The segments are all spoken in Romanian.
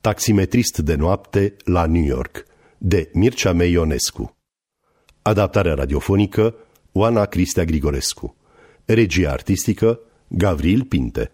Taximetrist de noapte la New York, de Mircea Mei Ionescu. Adaptarea radiofonică Oana Cristea Grigorescu. Regia artistică Gavril Pinte.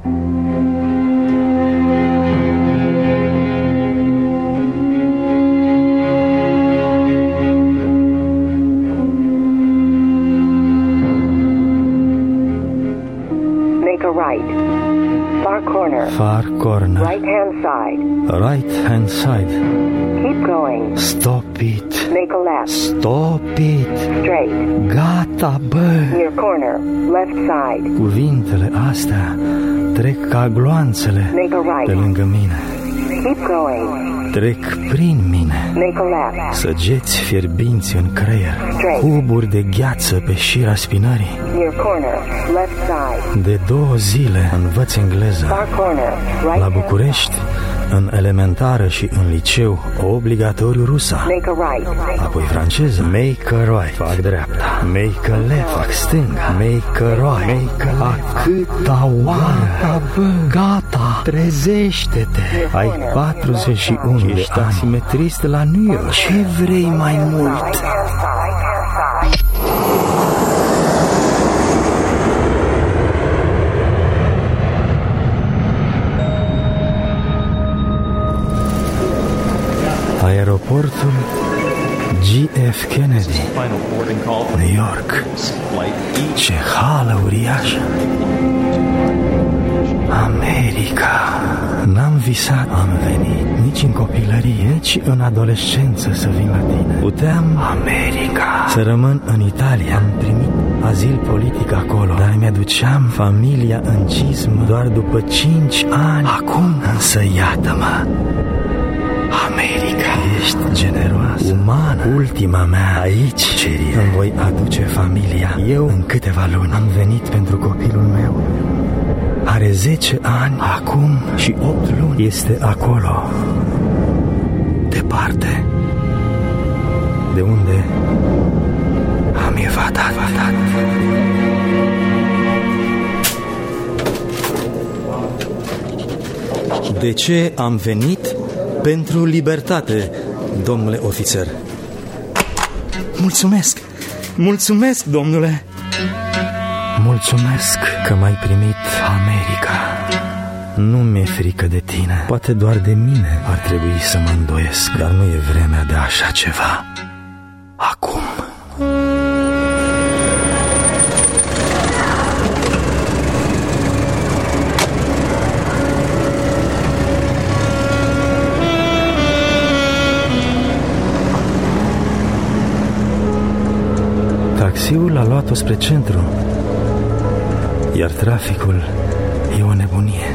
Make a right. Far corner. Far corner. Right hand side. Right hand side. Keep going. Stop it. Make a left. Stop it. Straight. Gata, bă! Near corner. Left side. Cuvintele astea trec ca gloanțele Make a right. pe lângă mine. Keep going. Trec prin mine. Make a left. Săgeți fierbinți în creier. Straight. Cuburi de gheață pe șira spinării. Near corner. Left side. De 2 zile învăț engleză. Far corner. Right La hand București, în elementară și în liceu, obligatoriu rusa. Make a right. Apoi franceză. Make a right. Fac dreapta. Make a left. Fac stânga. Make a right. Make a left. A câta oară? Gata. Trezește-te. Ai 41 de ani. Taximetrist la New York. Ce vrei mai mult? Aeroportul J.F. Kennedy, New York. Ce hală uriașă! America! N-am visat, am venit nici în copilărie, nici în adolescență să vin la tine. Puteam, America, să rămân în Italia. Am primit azil politic acolo, dar mi-aduceam familia în cizmă doar după 5 ani. Acum însă iată-mă, America, ești generoasă, umană, ultima mea aici, Cerie. Îmi voi aduce familia. Eu în câteva luni am venit pentru copilul meu. Are 10 ani acum și 8 luni. Este acolo, departe, de unde am evadat. De ce am venit? Pentru libertate, domnule ofițer. Mulțumesc! Mulțumesc, domnule! Mulțumesc că m-ai primit, America. Nu mi-e frică de tine. Poate doar de mine ar trebui să mă îndoiesc, dar nu e vremea de așa ceva acum. Taxiul a luat-o spre centru, iar traficul e o nebunie.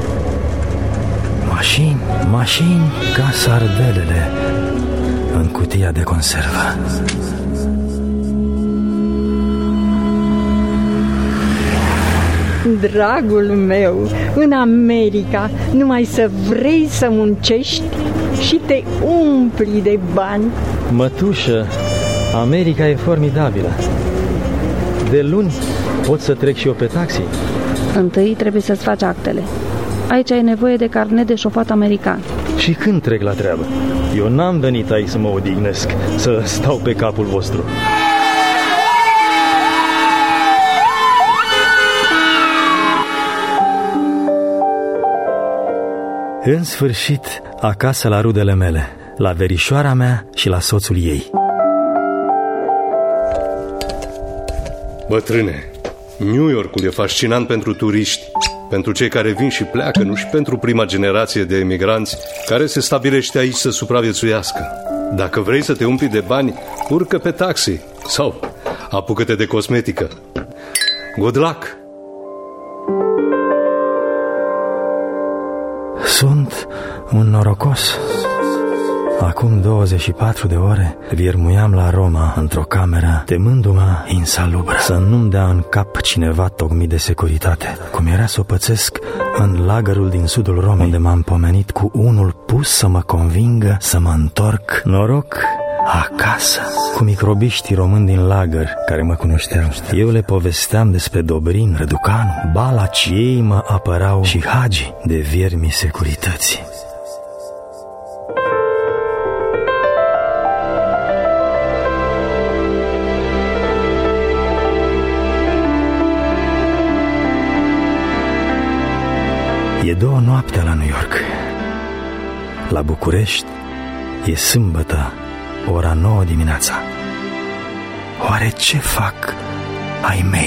Mașini ca sardelele în cutia de conservă. Dragul meu, în America numai să vrei să muncești și te umpli de bani. Mătușă, America e formidabilă. De luni pot să trec și eu pe taxi. Întâi trebuie să-ți faci actele. Aici ai nevoie de carnet de șofat american. Și când trec la treabă? Eu n-am venit aici să mă odihnesc, să stau pe capul vostru. În sfârșit, acasă la rudele mele, la verișoara mea și la soțul ei. Bătrâne, New Yorkul e fascinant pentru turiști, pentru cei care vin și pleacă, nu și pentru prima generație de emigranți care se stabilește aici să supraviețuiască. Dacă vrei să te umpli de bani, urcă pe taxi sau apucă-te de cosmetică. Good luck! Sunt un norocos. Acum 24 de ore viermuiam la Roma într-o cameră, temându-mă insalubră să nu-mi dea în cap cineva tocmit de securitate, cum era să o pățesc în lagărul din sudul Romei, unde m-am pomenit cu unul pus să mă convingă să mă întorc. Noroc acasă, cu microbiștii români din lagăr care mă cunoșteau. Eu le povesteam despre Dobrin, Răducanu, Balaci, ei mă apărau și Hagi de viermii securității. E 2 noaptea la New York. La București e sâmbătă, ora 9 dimineața. Oare ce fac ai mei?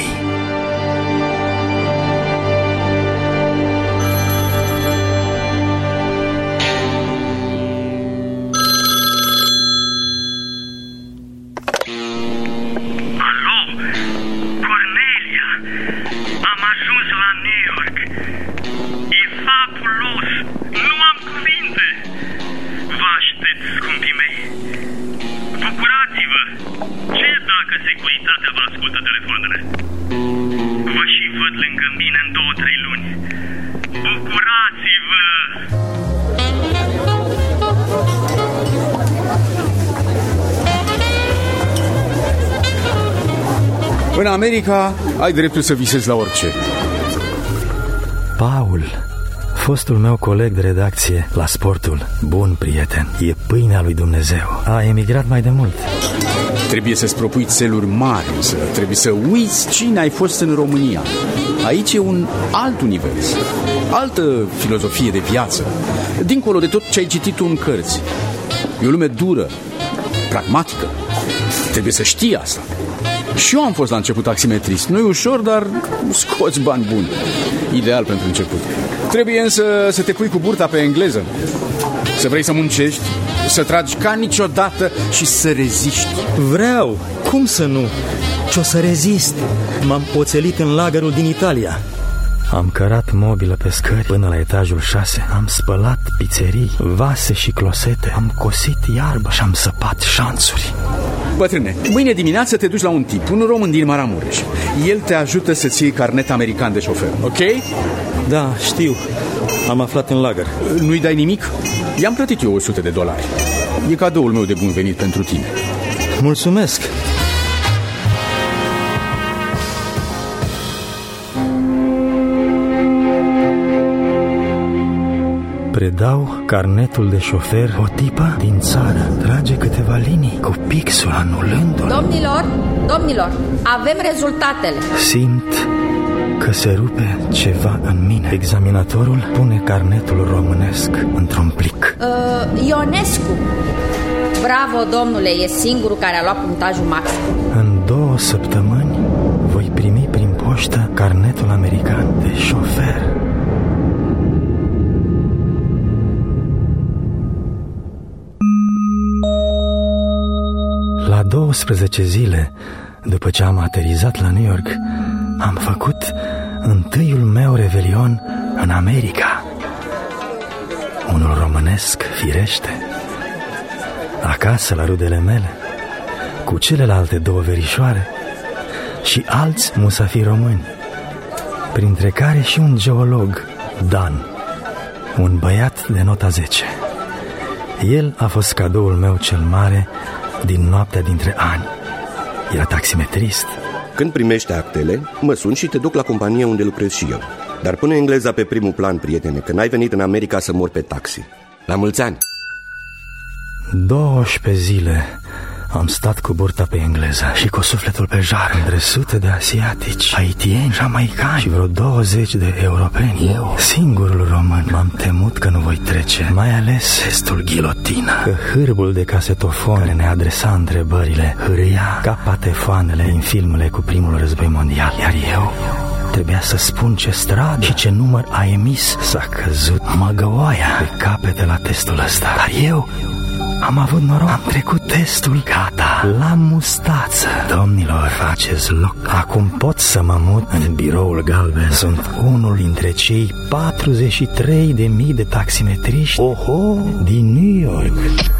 În America ai dreptul să visezi la orice. Paul, fostul meu coleg de redacție la Sportul, bun prieten, e pâinea lui Dumnezeu. A emigrat mai de mult. Trebuie să-ți propui țeluri mari, însă trebuie să uiți cine ai fost în România. Aici e un alt univers, altă filozofie de viață, dincolo de tot ce ai citit tu în cărți. E o lume dură, pragmatică. Trebuie să știi asta. Și eu am fost la început taximetrist. Nu e ușor, dar scoți bani buni. Ideal pentru început. Trebuie însă să te pui cu burta pe engleză. Să vrei să muncești, să tragi ca niciodată și să reziști. Vreau, cum să nu? Ce-o să rezist? M-am oțelit în lagărul din Italia. Am cărat mobilă pe scări până la etajul 6. Am spălat pizzerii, vase și closete. Am cosit iarbă și am săpat șanțuri. Bătrâne, mâine dimineață te duci la un tip, un român din Maramureș. El te ajută să-ți iei carnet american de șofer, ok? Da, știu. Am aflat în lagăr. Nu-i dai nimic? I-am plătit eu $100. E cadoul meu de bun venit pentru tine. Mulțumesc. Predau carnetul de șofer o tipă din țară. Trage câteva linii cu pixul anulându-l. Domnilor, avem rezultatele. Simt că se rupe ceva în mine. Examinatorul pune carnetul românesc într-un plic. Ionescu. Bravo, domnule, e singurul care a luat punctajul maxim. În 2 săptămâni voi primi prin poștă carnetul american de șofer. La 12 zile după ce am aterizat la New York, am făcut întâiul meu revelion în America. Unul românesc, firește. Acasă la rudele mele, cu celelalte 2 verișoare și alți musafiri români, printre care și un geolog, Dan, un băiat de nota 10. El a fost cadoul meu cel mare din noaptea dintre ani. Era taximetrist. Când primești actele, mă suni și te duc la compania unde lucrez și eu. Dar pune engleza pe primul plan, prietene, că n-ai venit în America să mori pe taxi. La mulți ani! 12 zile am stat cu burta pe engleză și cu sufletul pe jar între sute de asiatici, haitieni, jamaicani și vreo 20 de europeni. Eu, singurul român, m-am temut că nu voi trece, mai ales testul ghilotină, că hârbul de casetofon care ne adresa întrebările hârâia ca patefoanele din filmele cu primul război mondial. Iar eu trebuia să spun ce stradă și ce număr a emis. S-a căzut măgăoaia pe capete la testul ăsta. Dar eu am avut noroc, am trecut testul, gata, la mustață. Domnilor, faceți loc. Acum pot să mă mut în biroul galben. Sunt unul dintre cei 43.000 de taximetriști din New York.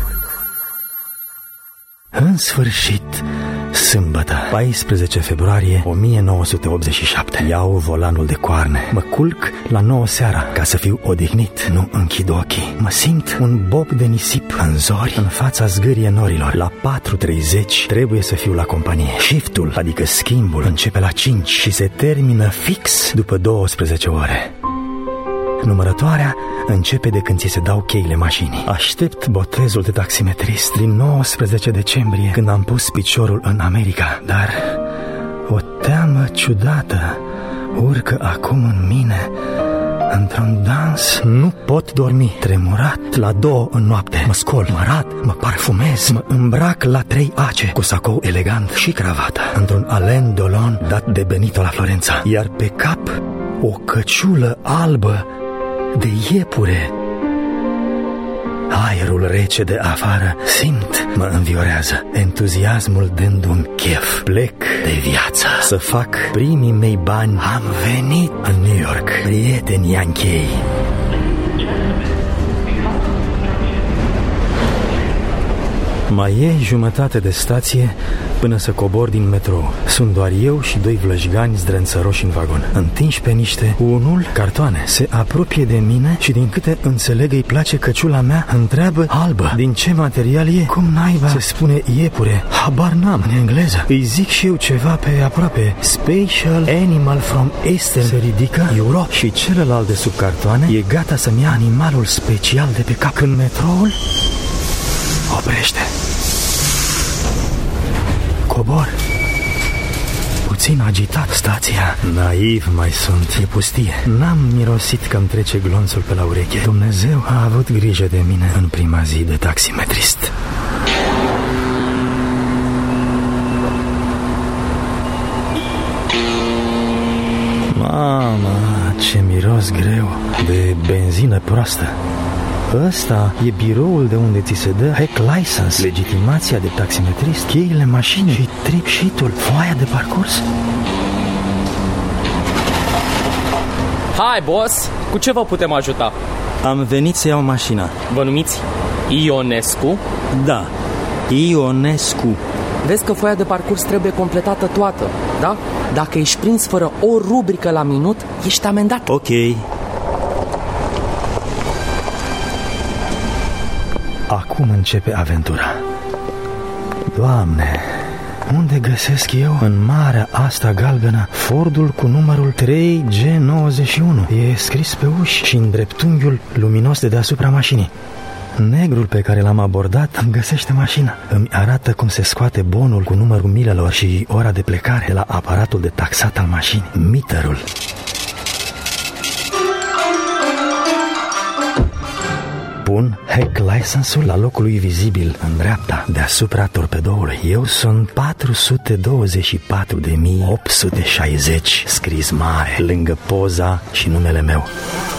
În sfârșit, sâmbătă, 14 februarie 1987. Iau volanul de coarne. Mă culc la 9 seara ca să fiu odihnit. Nu închid ochii. Mă simt un bob de nisip în zori în fața zgârie norilor. La 4:30 trebuie să fiu la companie. Shiftul, adică schimbul, începe la 5 și se termină fix după 12 ore. Numărătoarea începe de când ți se dau cheile mașinii. Aștept botezul de taximetrist din 19 decembrie, când am pus piciorul în America. Dar o teamă ciudată urcă acum în mine într-un dans. Nu pot dormi. Tremurat la 2 în noapte. Mă scol, mă rat, mă parfumez, mă îmbrac la 3 ace, cu sacou elegant și cravată, într-un Alain Delon dat de Benito la Florența. Iar pe cap o căciulă albă de iepure. Aerul rece de afară, simt, mă înviorează, entuziasmul dându-mi chef. Plec de viață să fac primii mei bani. Am venit în New York, prieteni Yanchei. Mai e jumătate de stație până să cobor din metrou. Sunt doar eu și 2 vlăjgani zdrențăroși în vagon, întinși pe niște. Unul, cartoane, se apropie de mine și din câte înțeleg îi place căciula mea. Întreabă: albă, din ce material e? Cum naiba se spune iepure? Habar n-am, în engleză. Îi zic și eu ceva pe aproape. Special animal from Eastern. Se ridică Europe și celălalt de sub cartoane e gata să-mi ia animalul special de pe cap. Când metroul oprește, cobor, puțin agitat. Stația, naiv mai sunt, e pustie. N-am mirosit că-mi trece glonțul pe la ureche. Dumnezeu a avut grijă de mine în prima zi de taximetrist. Mama, ce miros greu de benzină proastă. Ăsta e biroul de unde ți se dă hack license, legitimația de taximetrist, cheile mașinii și trip sheet-ul, foaia de parcurs. Hai, boss! Cu ce vă putem ajuta? Am venit să iau mașina. Vă numiți Ionescu? Da, Ionescu. Vezi că foaia de parcurs trebuie completată toată, da? Dacă ești prins fără o rubrică la minut, ești amendat. Ok. Acum începe aventura. Doamne, unde găsesc eu în marea asta galbenă Fordul cu numărul 3G91? E scris pe uși și în dreptunghiul luminos de deasupra mașinii. Negrul pe care l-am abordat îmi găsește mașina. Îmi arată cum se scoate bonul cu numărul milelor și ora de plecare de la aparatul de taxat al mașinii, meterul. Pun hack license-ul la locul lui vizibil în dreapta, deasupra torpedoului. Eu sunt 424.860, scris mare, lângă poza și numele meu.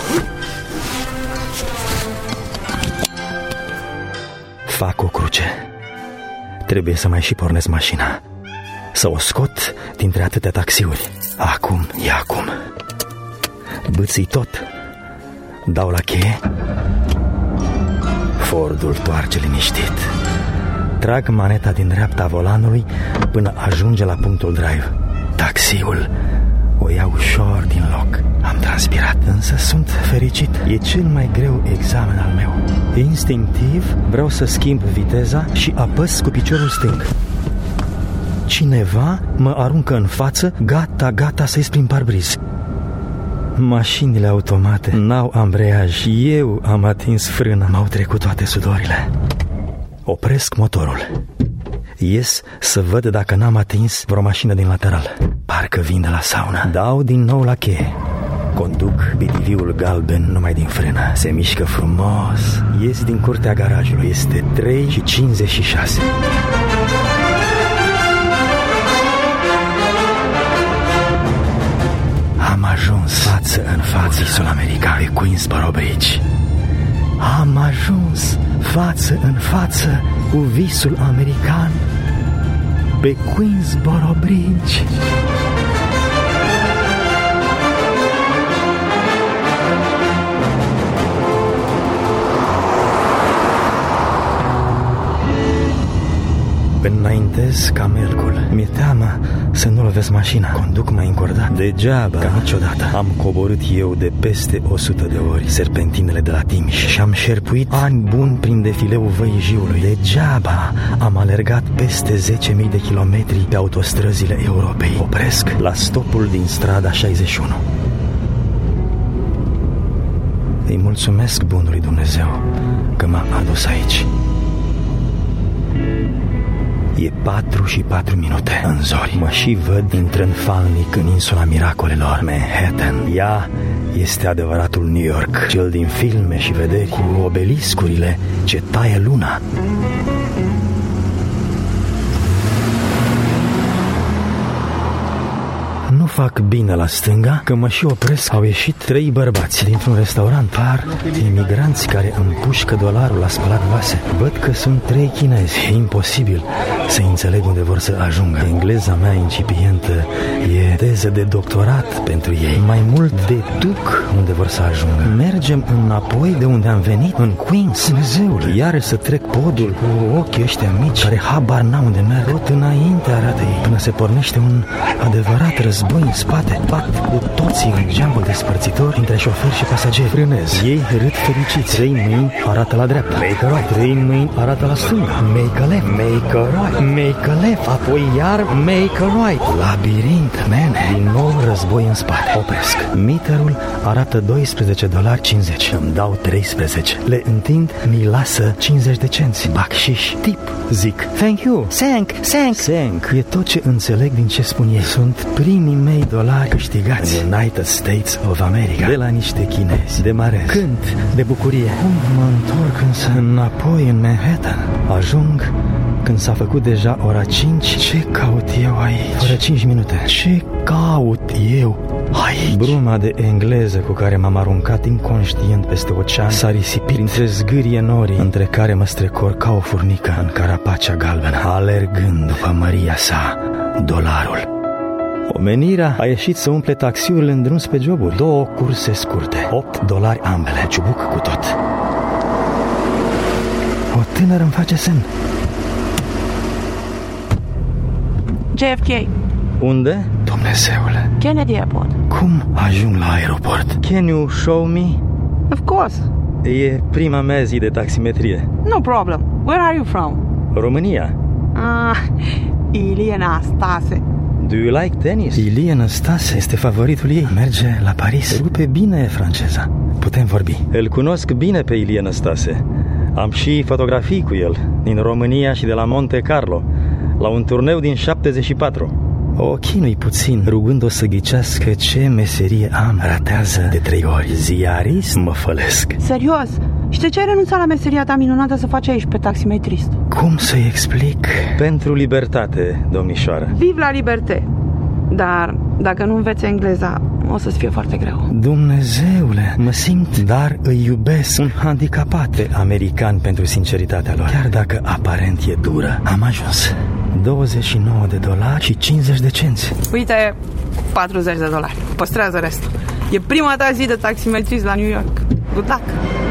Fac o cruce. Trebuie să mai și pornesc mașina, să o scot dintre atâtea taxiuri. Acum, e acum. Bâții tot. Dau la cheie. Fordul toarce liniștit. Trag maneta din dreapta volanului până ajunge la punctul drive. Taxiul o ia ușor din loc. Am transpirat, însă sunt fericit. E cel mai greu examen al meu. Instinctiv vreau să schimb viteza și apăs cu piciorul stâng. Cineva mă aruncă în față, gata să-i prin parbriz. Mașinile automate n-au ambreiaj. Eu am atins frâna. M-au trecut toate sudorile. Opresc motorul. Ies să văd dacă n-am atins vreo mașină din lateral. Parcă vin de la saună. Dau din nou la cheie. Conduc BTV-ul galben numai din frână. Se mișcă frumos. Ies din curtea garajului. Este 3:56. Am ajuns față în față visul american pe Queensboro Bridge. Am ajuns față în față cu visul american pe Queensboro Bridge. Înaintez ca melcul. Mi-e teamă să nu lovesc mașina. Conduc mai încordat. Degeaba, ca niciodată. Am coborât eu de peste 100 de ori serpentinele de la Timiș și am șerpuit ani buni prin defileul Văii Jiului. Degeaba am alergat peste 10.000 de kilometri pe autostrăzile Europei. Opresc la stopul din strada 61. Îi mulțumesc bunului Dumnezeu că m-a adus aici. E 4:04 în zori. Mă și văd intrând falnic în insula miracolelor, Manhattan. Ea este adevăratul New York, cel din filme și vederi, cu obeliscurile ce taie luna. Nu fac bine la stânga, că mă și opresc. Au ieșit 3 bărbați dintr-un restaurant. Par imigranți care împușcă dolarul la spălat vase. Văd că sunt 3 chinezi. E imposibil să înțeleg unde vor să ajungă. Engleza mea incipientă e teză de doctorat pentru ei. Mai mult deduc unde vor să ajungă. Mergem înapoi de unde am venit, în Queens. Dumnezeule, iară să trec podul cu ochii ăștia mici care habar n-au unde merg. Tot înainte arată ei, până se pornește un adevărat război în spate. Bat cu toții în geamul despărțitor între șofer și pasageri. Frânez. Ei râd fericiți. 3 mâini arată la dreapta. Make a right. 3 mâini arată la stânga. Make a left. Make a right. Make a left. Apoi iar make a right. Labirint, man. Din nou război în spate. Opresc. Meterul arată $12.50. Îmi dau 13. Le întind, mi lasă 50 de cenți. Bacșiș. Tip. Zic. Thank you. Thank. E tot ce înțeleg din ce spun ei. Sunt primii mei dolari câștigați în United States of America de la niște chinezi. Demarez. Cânt de bucurie. Cum mă întorc însă înapoi în Manhattan? Ajung când s-a făcut deja ora 5. Ce caut eu aici? Fără 5 minute. Ce caut eu aici? Bruma de engleză cu care m-am aruncat inconștient peste ocean s-a risipit între zgârie norii, între care mă strecor ca o furnică în carapacea galbenă, alergând după măria sa, dolarul. Omenirea a ieșit să umple taxiurile în drum spre joburi. 2 curse scurte, $8 ambele, ciubuc cu tot. O tânără îmi face semn. JFK. Unde? Dumnezeule. Kennedy Airport. Cum ajung la aeroport? Can you show me? Of course. E prima mea zi de taximetrie. No problem. Where are you from? România. Ilie Năstase. Do you like tennis? Ilie Năstase este favoritul ei. Merge la Paris. Rupe bine franceza. Putem vorbi. Îl cunosc bine pe Ilie Năstase. Am și fotografii cu el din România și de la Monte Carlo, la un turneu din 74. O chinui puțin, rugând-o să ghicească ce meserie am. Ratează de 3 ori. Ziarist mă fălesc. Serios? Și de ce ai renunțat la meseria ta minunată să faci aici pe taximetrist? Cum să-i explic? Pentru libertate, domnișoară. Viv la liberté. Dar dacă nu înveți engleza, o să-ți fie foarte greu. Dumnezeule, mă simt, dar îi iubesc. Un handicapat pe american pentru sinceritatea lor. Chiar dacă aparent e dură. Am ajuns. $29 și 50 de cenți. Uite, $40. Păstrează restul. E prima ta zi de taximetrist la New York. Good luck!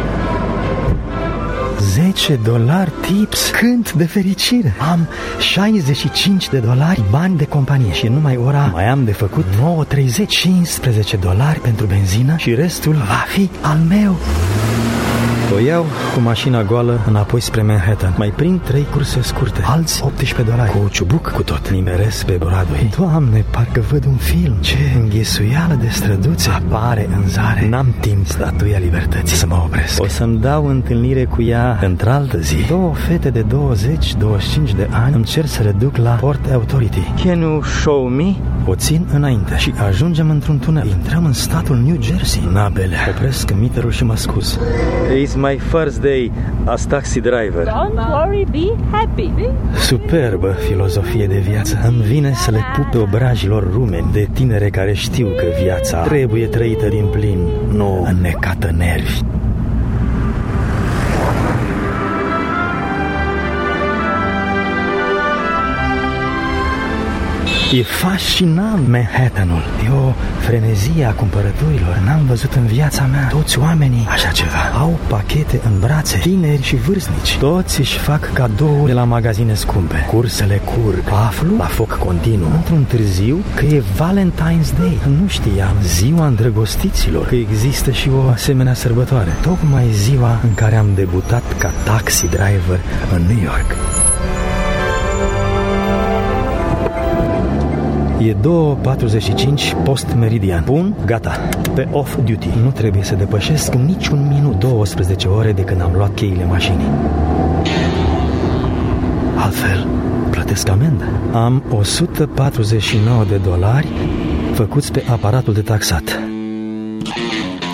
$10 tips. Cânt de fericire. Am $65 bani de companie și în numai ora mai am de făcut 9.30. $15 pentru benzină și restul va fi al meu. O iau cu mașina goală înapoi spre Manhattan. Mai prind 3 curse scurte, alți $18 cu ciubuc cu tot. Nimeresc pe Broadway. Doamne, parcă văd un film. Ce înghesuială de străduțe apare în zare. N-am timp, Statuia Libertății, să mă opresc. O să-mi dau întâlnire cu ea într-altă zi. 2 fete de 20-25 de ani îmi cer să le duc la Port Authority. Can you show me? O țin înainte și ajungem într-un tunel. Intrăm în statul New Jersey. Nabele. Opresc meterul și mă scuz. It's my first day as taxi driver. Don't worry, be happy. Superbă filozofie de viață. Îmi vine să le pup pe obrajilor rumeni de tinere care știu că viața trebuie trăită din plin, nu înnecată nervi. E fascinant Manhattanul. E o frenezie a cumpărăturilor. N-am văzut în viața mea. Toți oamenii așa ceva. Au pachete în brațe, tineri și vârstnici. Toți își fac cadouri de la magazine scumpe. Cursele curg. Aflu la foc continuu într-un târziu că e Valentine's Day. Nu știam, ziua îndrăgostiților, că există și o asemenea sărbătoare. Tocmai ziua în care am debutat ca taxi driver în New York. E 2:45 post-meridian. Bun, gata, pe off-duty. Nu trebuie să depășesc niciun minut. 12 ore de când am luat cheile mașinii. Altfel, plătesc amendă. Am $149 făcuți pe aparatul de taxat.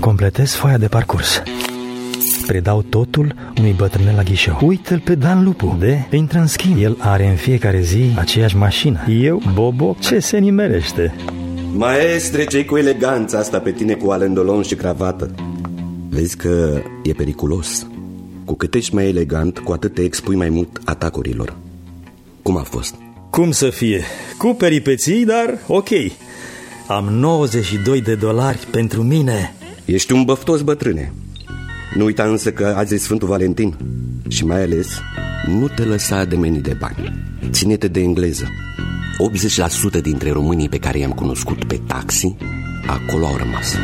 Completez foaia de parcurs. Predau totul unui bătrânel la ghișeu. Uită-l pe Dan Lupu. Intră în schimb. El are în fiecare zi aceeași mașină. Eu, Bobo, ce se nimerește? Maestre, ce-i cu eleganța asta pe tine cu alendolon și cravată? Vezi că e periculos. Cu cât ești mai elegant, cu atât te expui mai mult atacurilor. Cum a fost? Cum să fie? Cu peripeții, dar ok. Am $92 pentru mine. Ești un băftos, bătrâne. Nu uita însă că azi e Sfântul Valentin. Și mai ales, nu te lăsa de meni de bani. Ține-te de engleză. 80% dintre românii pe care i-am cunoscut pe taxi, acolo au rămas.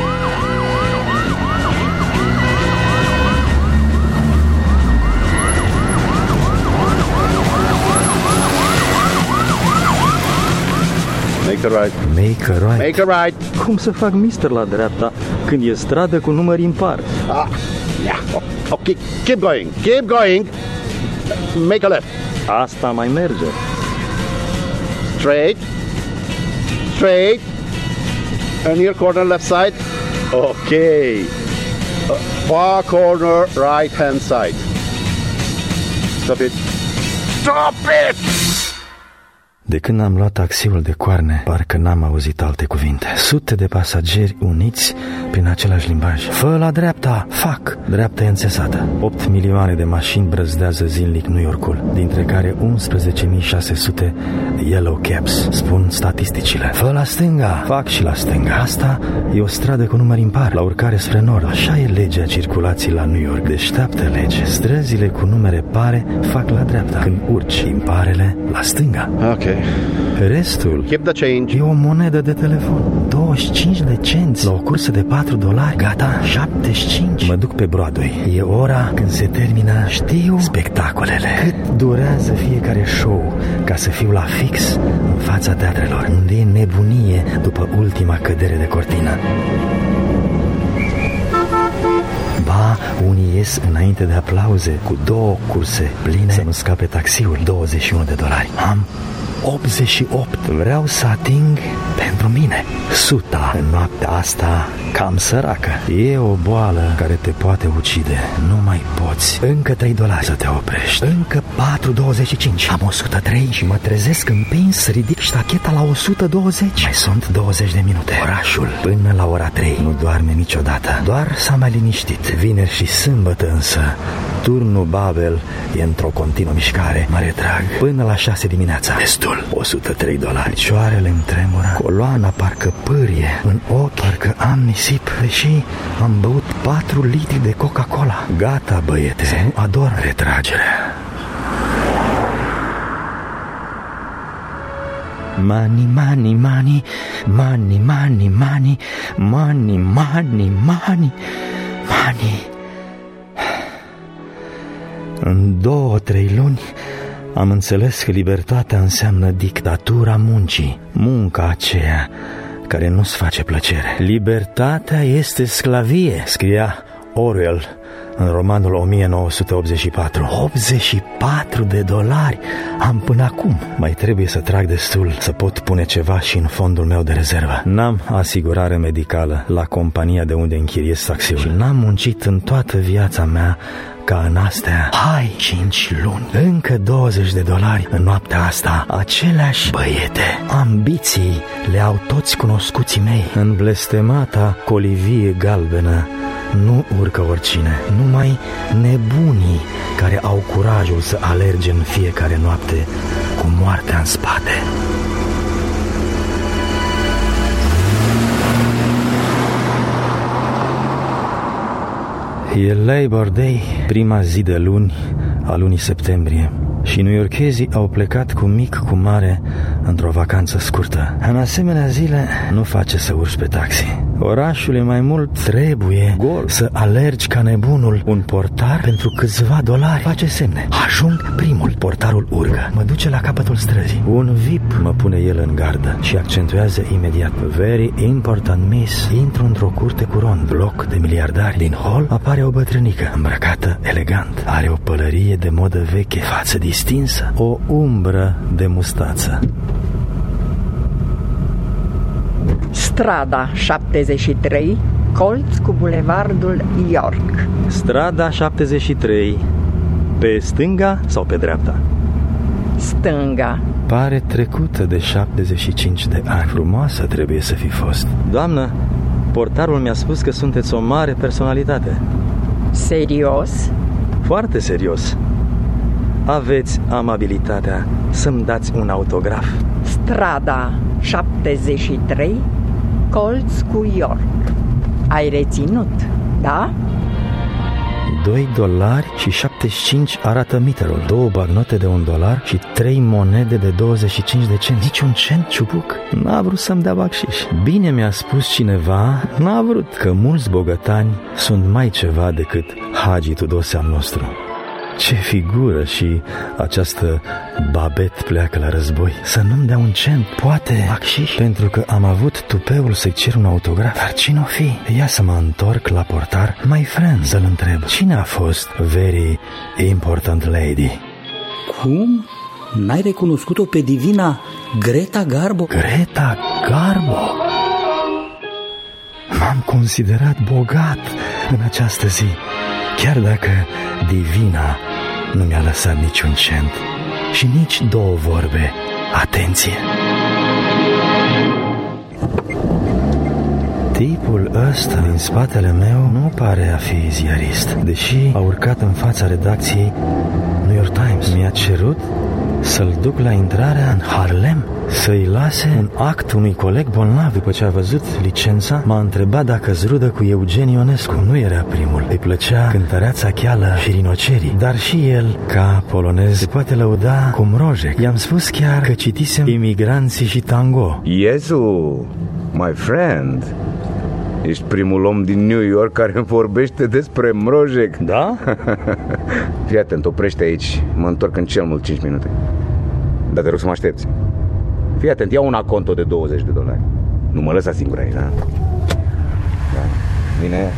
Make a right. Make a right. Make a right. Cum să fac mister la dreapta când e stradă cu număr impar? Yeah. Okay, keep going. Keep going. Make a left. Asta mai merge. Straight. Straight. And near corner left side. Okay. Far corner right hand side. Stop it. Stop it! De când am luat taxiul de coarne, parcă n-am auzit alte cuvinte. Sute de pasageri uniți prin același limbaj. Fă la dreapta, fac! Dreapta e înțesată. 8 milioane de mașini brăzdează zilnic New Yorkul, dintre care 11.600 yellow cabs, spun statisticile. Fă la stânga, fac și la stânga. Asta e o stradă cu număr impar, la urcare spre nord. Așa e legea circulației la New York. Deșteaptă lege. Străzile cu numere pare fac la dreapta. Când urci, imparele la stânga. Ok. Restul Keep the change. e o monedă de telefon. 25 de cenți la o cursă de $4. Gata, 75. Mă duc pe Broadway. E ora când se termină, știu, spectacolele. Cât durează fiecare show ca să fiu la fix în fața teatrelor, unde e nebunie după ultima cădere de cortină. Ba, unii ies înainte de aplauze cu 2 curse pline să nu scape taxiul. $21. Am 88. Vreau să ating pentru mine 100 în noaptea asta cam săracă. E o boală care te poate ucide. Nu mai poți. Încă $3 să te oprești. Încă 4,25. Am 103 și mă trezesc împins, ridic ștacheta la 120. Mai sunt 20 de minute. Orașul până la ora 3 nu doarme niciodată. Doar s-a mai liniștit. Vineri și sâmbătă însă turnul Babel e într-o continuă mișcare. Mă retrag până la 6 dimineața. Destul. $103. Picioarele îmi tremură. Coloana parcă pârie. În ochi parcă am nisip, deși am băut 4 litri de Coca-Cola. Gata, băiete, să nu adorm. Retragerea. Money, money, money, money, money, money, money, money, money, money. În 2-3 luni am înțeles că libertatea înseamnă dictatura muncii. Munca aceea care nu-ți face plăcere. Libertatea este sclavie, scria Orwell în romanul 1984. $84 am până acum. Mai trebuie să trag destul să pot pune ceva și în fondul meu de rezervă. N-am asigurare medicală la compania de unde închiriez taxiul și n-am muncit în toată viața mea ca în astea. Hai, 5 luni. Încă $20 în noaptea asta. Aceleași băiete. Ambiții le au toți cunoscuții mei. În blestemata colivie galbenă nu urcă oricine, numai nebunii care au curajul să alerge în fiecare noapte cu moartea în spate. E Labor Day, prima zi de luni a lunii septembrie, și newyorkezii au plecat cu mic, cu mare, într-o vacanță scurtă. În asemenea zile nu face să urci pe taxi. Orașul e mai mult, trebuie gol să alergi ca nebunul. Un portar pentru câțiva $. Face semne. Ajung primul. Portarul urcă. Mă duce la capătul străzii. Un VIP, mă pune el în gardă și accentuează imediat. Very important miss. Intru într-o curte cu rond, bloc de miliardari. Din hol apare o bătrânică, îmbrăcată elegant. Are o pălărie de modă veche, față distinsă, o umbră de mustață. Strada 73, colț cu bulevardul York. Strada 73. Pe stânga sau pe dreapta? Stânga. Pare trecută de 75 de ani. Frumoasă trebuie să fi fost. Doamnă, portarul mi-a spus că sunteți o mare personalitate. Serios? Foarte serios. Aveți amabilitatea să-mi dați un autograf? Strada 73, colț cu York. Ai reținut, da? $2.75 arată miterul. 2 bagnote de $1 și 3 monede de 25 de cenți. Nici un cent, ciubuc. N-a vrut să-mi dea bacșiș. Bine mi-a spus cineva, n-a vrut, că mulți bogătani sunt mai ceva decât Hagi Tudose al nostru. Ce figură, și această Babet pleacă la război. Să nu-mi dea un cent, poate bacșiș, pentru că am avut tupeul să-i cer un autograf. Dar cine-o fi? Ia să mă întorc la portar, my friend, să-l întreb. Cine a fost very important lady? Cum? N-ai recunoscut-o pe divina Greta Garbo? Greta Garbo? M-am considerat bogat în această zi, chiar dacă divina nu mi-a lăsat niciun cent și nici 2 vorbe. Atenție! Tipul ăsta din spatele meu nu pare a fi ziarist, deși a urcat în fața redacției New York Times. Mi-a cerut să-l duc la intrarea în Harlem, să-i lase un act unui coleg bolnav. După ce a văzut licența, m-a întrebat dacă-s rudă cu Eugen Ionescu. Nu era primul. Îi plăcea cântăreața cheală și rinocerii, dar și el, ca polonez, se poate lăuda cu Mrozek. I-am spus chiar că citisem Imigranții și Tango. Iesu, my friend, ești primul om din New York care vorbește despre Mrozek. Da? Fii atent, oprește aici. Mă întorc în cel mult 5 minute. Dar te rog să mă aștepți. Fii atent, ia un aconto de $20. Nu mă lăsa singur aici, da? Da. Bine?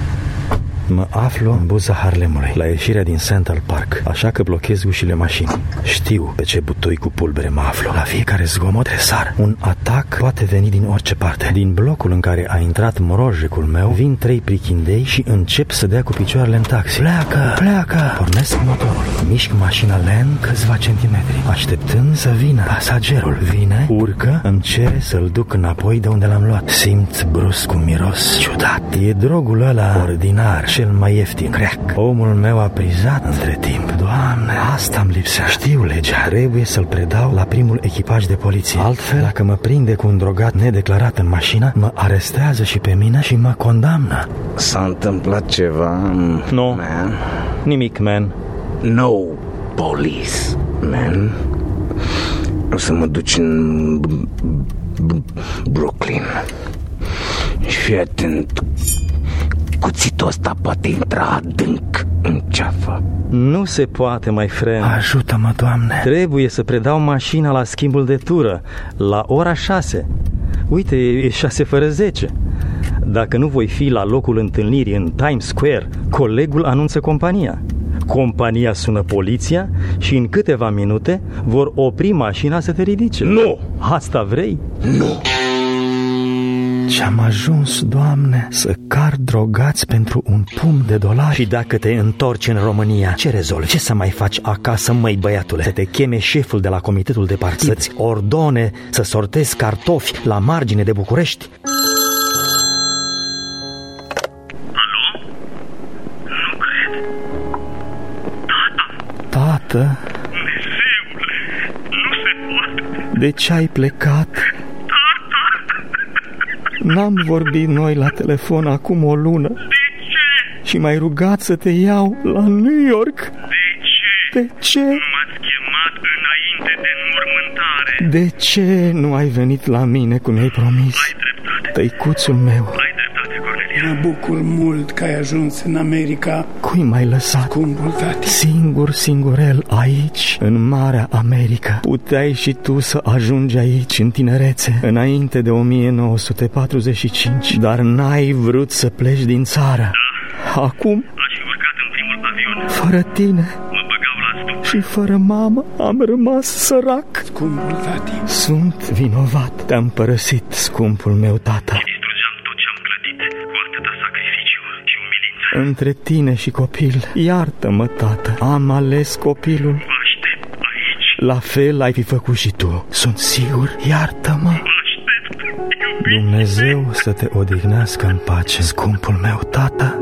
Mă aflu în buza Harlemului, la ieșirea din Central Park, așa că blochez ușile mașinii. Știu pe ce butoi cu pulbere mă aflu. La fiecare zgomot tresar. Un atac poate veni din orice parte. Din blocul în care a intrat Mrozekul meu vin 3 prichindei și încep să dea cu picioarele în taxi. Pleacă, pleacă! Pornesc motorul, mișc mașina lent câțiva centimetri, așteptând să vină pasagerul. Vine, urcă, îmi cere să-l duc înapoi de unde l-am luat. Simt brusc un miros ciudat. E drogul ăla ordinar, cel mai ieftin, crack. Omul meu a prizat între timp. Doamne, asta-mi lipsea. Știu legea. Trebuie să-l predau la primul echipaj de poliție. Altfel, dacă mă prinde cu un drogat nedeclarat în mașină, mă arestează și pe mine și mă condamnă. S-a întâmplat ceva? Nu, man. Nimic, man. No police, man. O să mă duci în Brooklyn. Și fii atent, cuțitul ăsta poate intra adânc în ceafă. Nu se poate, my friend. Ajută-mă, Doamne. Trebuie să predau mașina la schimbul de tură la ora 6. Uite, e 6 fără 10. Dacă nu voi fi la locul întâlnirii în Times Square, colegul anunță compania. Compania sună poliția și în câteva minute vor opri mașina să te ridice. Nu! Asta vrei? Nu! Ce-am ajuns, Doamne, să car drogați pentru un pumn de $. Și dacă te întorci în România, ce rezolvi? Ce să mai faci acasă, măi, băiatule? Să te cheme șeful de la comitetul de partid, să-ți ordone să sortezi cartofi la margine de București? Alo? Nu cred. Tată? Dumnezeule, nu se poate. De ce ai plecat? N-am vorbit noi la telefon acum o lună. De ce? Și m-ai rugat să te iau la New York. De ce? De ce? Nu m-ați chemat înainte de înmormântare. De ce nu ai venit la mine cum mi-ai promis? Ai dreptate. Tăicuțul meu. Ai dreptate, Cornelia. Mă bucur mult că ai ajuns în America. Cui m-ai lăsat? Scumpul tati. Singurel, aici, în Marea America. Puteai și tu să ajungi aici în tinerețe, înainte de 1945, dar n-ai vrut să pleci din țară. Da. Acum, Aș fi urcat în primul avion. fără tine Mă băgau la stup. și fără mamă am rămas sărac. Scumpul tati. Sunt vinovat. Te-am părăsit, scumpul meu tată. Distrugeam tot ce am clădit cu atâta între tine și copil. Iartă-mă, tată, am ales copilul. Vă aștept aici. La fel ai fi făcut și tu, sunt sigur. Iartă-mă. Vă aștept, iubit. Dumnezeu să te odihnească în pace, scumpul meu tată.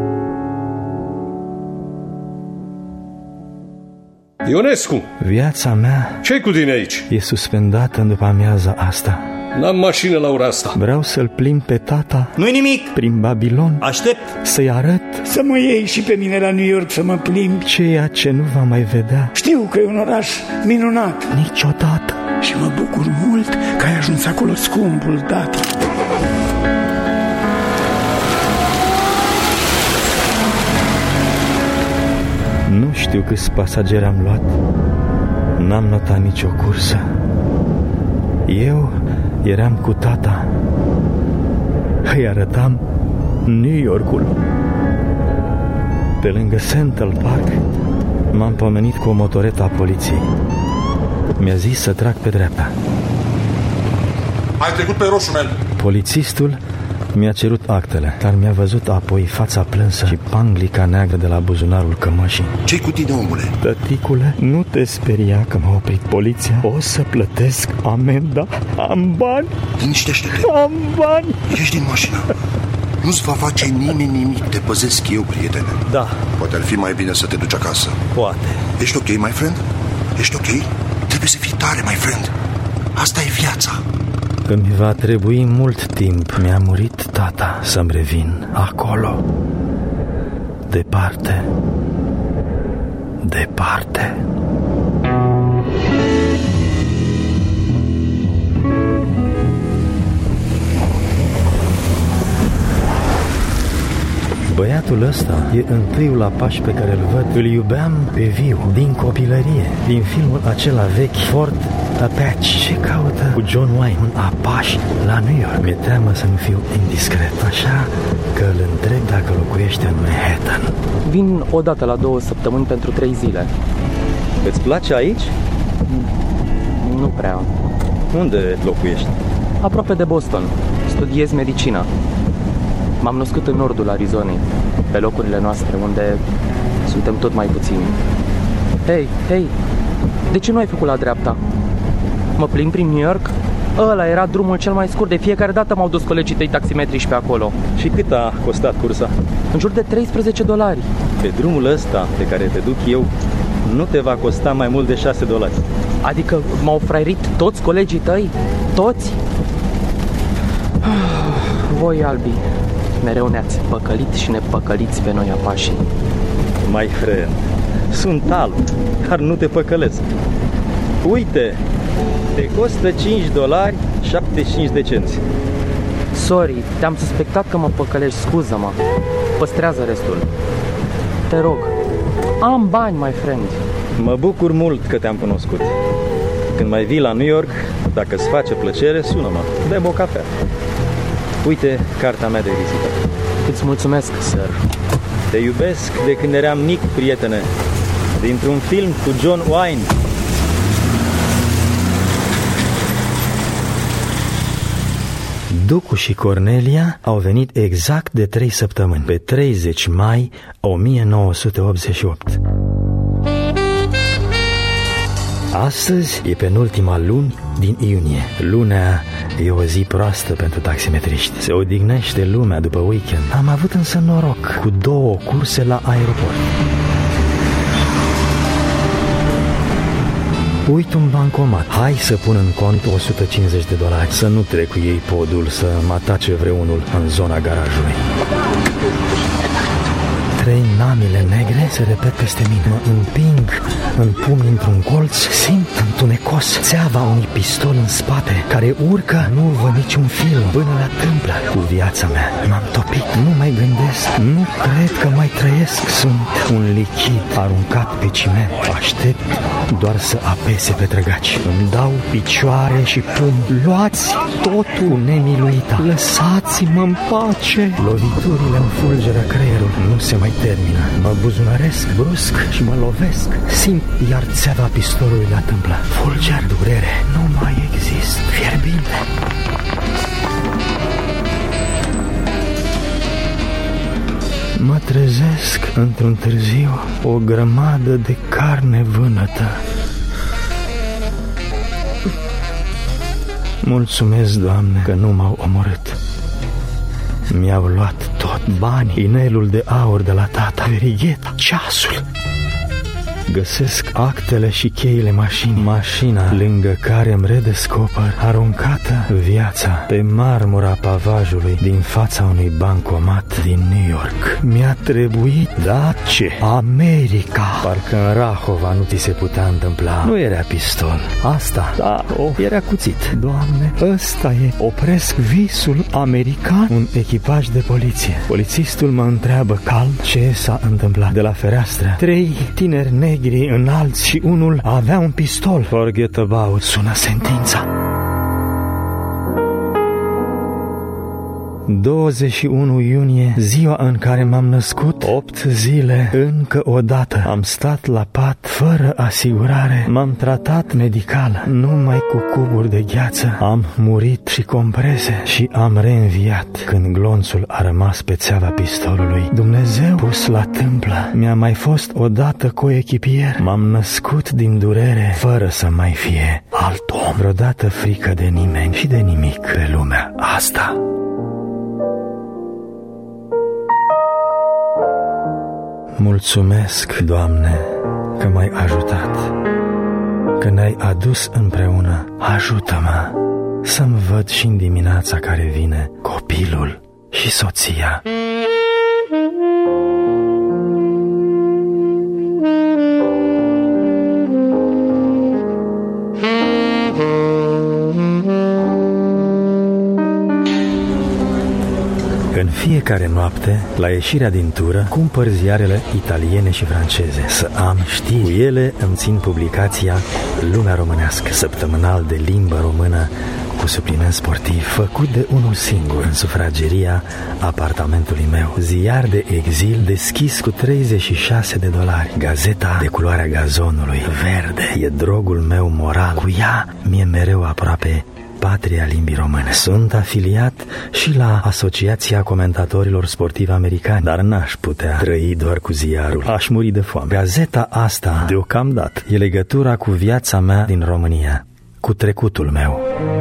Ionescu! Viața mea Ce-i cu tine aici? e suspendată în după amiaza asta. N-am mașină la ora asta. Vreau să-l plimb pe tata Nu-i nimic. prin Babilon. Aștept. Să-i arăt Să mă iei și pe mine la New York să mă plimb. ceea ce nu va mai vedea Știu că e un oraș minunat niciodată. și mă bucur mult că ai ajuns acolo, scumpul tati. Nu știu câți pasageri am luat. N-am notat nicio cursă. Eu eram cu tata. Îi arătam New Yorkul. Pe lângă Central Park m-am pomenit cu o motoretă a poliției. Mi-a zis să trag pe dreapta. Ai trecut pe roșu, man. Polițistul mi-a cerut actele, dar mi-a văzut apoi fața plânsă și panglica neagră de la buzunarul cămășii. Ce-i cu tine, omule? Tăticule, nu te speria că m-a oprit poliția. O să plătesc amenda. Am bani. Liniștește-te. Am bani. Ieși din mașină. Nu-ți va face nimeni nimic, te păzesc eu, prietene. Da. Poate ar fi mai bine să te duci acasă. Poate. Ești ok, my friend? Ești ok? Trebuie să fii tare, my friend. Asta e viața. Îmi va trebui mult timp. Mi-a murit tata să-mi revin acolo. Departe. Departe. Băiatul ăsta e întâiul apaș pe care îl văd. Îl iubeam pe viu, din copilărie, din filmul acela vechi, Fort Apache. Ce caută cu John Wayne un apaș la New York? Mi-e teamă să nu fiu indiscret, așa că îl întreb dacă locuiește în Manhattan. Vin o dată la 2 săptămâni pentru 3 zile. Îți place aici? Nu prea. Unde locuiești? Aproape de Boston. Studiez medicină. M-am născut în nordul Arizonei, pe locurile noastre, unde suntem tot mai puțini. Hei, de ce nu ai făcut la dreapta? Mă plimb prin New York? Ăla era drumul cel mai scurt. De fiecare dată m-au dus colegii tăi taximetriși pe acolo. Și cât a costat cursa? În jur de $13. Pe drumul ăsta pe care te duc eu, nu te va costa mai mult de $6. Adică m-au fraierit toți colegii tăi? Toți? Voi, albii, mereu ne-ați păcălit și ne păcăliți pe noi apașii. My friend, sunt alb, dar nu te păcălesc. Uite, te costă $5.75. Sorry, te-am suspectat că mă păcălești, scuză-mă. Păstrează restul. Te rog, am bani, my friend. Mă bucur mult că te-am cunoscut. Când mai vii la New York, dacă îți face plăcere, sună-mă, bem o cafea. Uite cartea mea de vizită. Îți mulțumesc, sir. Te iubesc de când eram mic, prietene. Dintr-un film cu John Wayne. Ducu și Cornelia au venit exact de 3 săptămâni, pe 30 mai 1988. Astăzi e penultima luni din iunie. Lunea e o zi proastă pentru taximetriști. Se odihnește lumea după weekend. Am avut însă noroc cu 2 curse la aeroport. Uit un bancomat. Hai să pun în cont $150. Să nu trec cu ei podul să mă atace vreunul în zona garajului. 3 namile negre se repet peste mine. Mă împing în pumni într-un colț. Simt întunecos țeava unui pistol în spate care urcă. Nu văd niciun film până la tâmplă cu viața mea. M-am topit, nu mai gândesc. Nu cred că mai trăiesc. Sunt un lichid aruncat pe ciment. Aștept doar să apese pe trăgaci. Îmi dau picioare și pumni. Luați totul nemiluita. Lăsați-mă în pace. Loviturile îmi fulgeră creierul. Nu se mai termină. Mă buzunăresc brusc și mă lovesc. Simt iar țeava pistolului la tâmplă. Fulger, durere. Nu mai există. Fierbinte. Mă trezesc într-un târziu o grămadă de carne vânătă. Mulțumesc, Doamne, că nu m-au omorât. Mi-au luat tot: bani, inelul de aur de la tata, verigheta, ceasul. Găsesc actele și cheile mașinii. Mașina lângă care îmi redescoper aruncată viața pe marmura pavajului din fața unui bancomat din New York. Mi-a trebuit, da, ce? America. Parcă în Rahova nu ți se putea întâmpla. Nu era pistol. Asta, da, era cuțit. Doamne, ăsta e. Opresc visul american. Un echipaj de poliție. Polițistul mă întreabă calm ce s-a întâmplat. De la fereastră, 3 tineri negri înalți și unul avea un pistol. Forget about, sună sentința. 21 iunie, ziua în care m-am născut. 8 zile, încă o dată. Am stat la pat fără asigurare. M-am tratat medical, numai cu cuburi de gheață. Am murit și comprese și am reînviat când glonțul a rămas pe țeava pistolului. Dumnezeu pus la tâmplă. Mi-a mai fost odată coechipier. M-am născut din durere fără să mai fie alt om. Vreodată frică de nimeni și de nimic pe lumea asta. Mulțumesc, Doamne, că m-ai ajutat, că ne-ai adus împreună. Ajută-mă să-mi văd și în dimineața care vine copilul și soția. În fiecare noapte, la ieșirea din tură, cumpăr ziarele italiene și franceze, să am știri. Cu ele îmi țin publicația Lumea Românească, săptămânal de limbă română cu supliment sportiv, făcut de unul singur în sufrageria apartamentului meu. Ziar de exil deschis cu $36. Gazeta de culoarea gazonului, verde, e drogul meu moral. Cu ea mi-e mereu aproape patria limbii române. Sunt afiliat și la Asociația Comentatorilor Sportivi Americani, dar n-aș putea trăi doar cu ziarul. Aș muri de foame. Gazeta asta, deocamdată, e legătura cu viața mea din România, cu trecutul meu.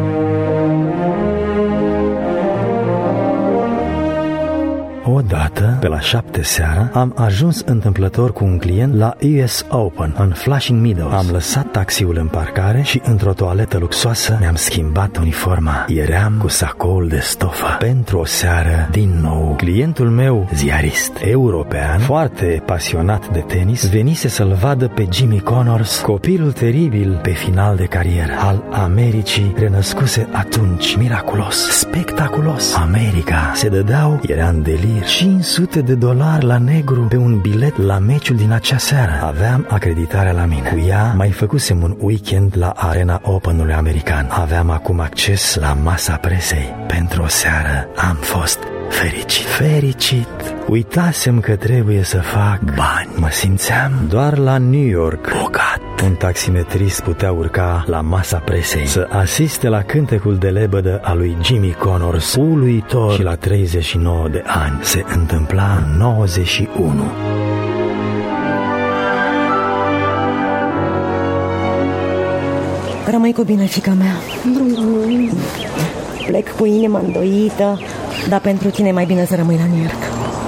Odată, pe la 7 seara, am ajuns întâmplător cu un client la US Open, în Flushing Meadows. Am lăsat taxiul în parcare și într-o toaletă luxoasă mi-am schimbat uniforma. Eram cu sacoul de stofă pentru o seară din nou. Clientul meu, ziarist european, foarte pasionat de tenis, venise să-l vadă pe Jimmy Connors, copilul teribil pe final de carieră al Americii, renăscuse atunci, miraculos, spectaculos. America se dădeau, era în delir. $500 la negru pe un bilet la meciul din acea seară. Aveam acreditarea la mine. Cu ea mai făcusem un weekend la Arena Open-ului american. Aveam acum acces la masa presei. Pentru o seară am fost fericit. Uitasem că trebuie să fac bani. Mă simțeam doar la New York bogat. Un taximetrist putea urca la masa presei să asiste la cântecul de lebădă a lui Jimmy Connors, uluitor, și la 39 de ani. Se întâmpla în 91. Rămâi cu bine, fiica mea. Plec cu inima îndoită, dar pentru tine e mai bine să rămâi la New York.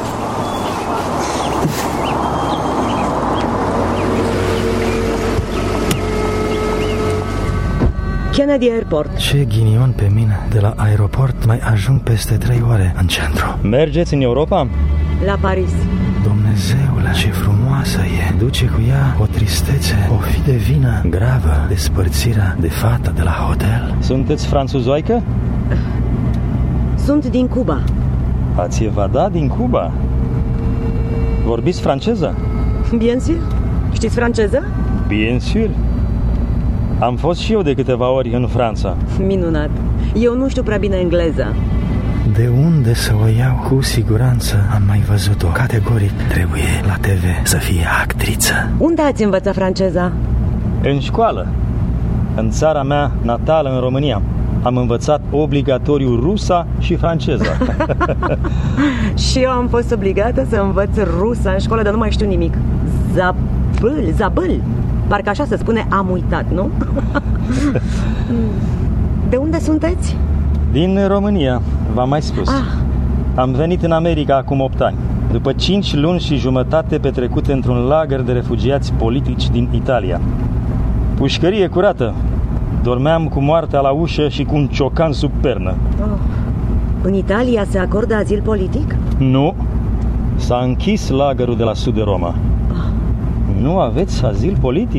Kennedy Airport. Ce ghinion pe mine. De la aeroport mai ajung peste 3 ore în centru. Mergeți în Europa? La Paris. Dumnezeule, ce frumoasă e. Duce cu ea o tristețe, o fi de vină gravă, despărțirea de fata de la hotel. Sunteți franțuzoică? Sunt din Cuba. Ați evadat din Cuba? Vorbiți franceză? Bien sûr. Știți franceză? Bien sûr. Am fost și eu de câteva ori în Franța. Minunat. Eu nu știu prea bine engleză. De unde să o iau? Cu siguranță am mai văzut-o. Categoric trebuie la TV să fie actriță. Unde ați învățat franceza? În școală. În țara mea natală, în România. am învățat obligatoriu rusa și franceza. Și eu am fost obligată să învăț rusa în școală, dar nu mai știu nimic. Zabâl. Parcă așa se spune, am uitat, nu? De unde sunteți? Din România, v-am mai spus. Am venit în America acum 8 ani, după 5 luni și jumătate petrecute într-un lagăr de refugiați politici din Italia. Pușcărie curată. Dormeam cu moartea la ușă și cu un ciocan sub pernă. În Italia se acordă azil politic? Nu. S-a închis lagărul de la sud de Roma. Nu aveți azil politic?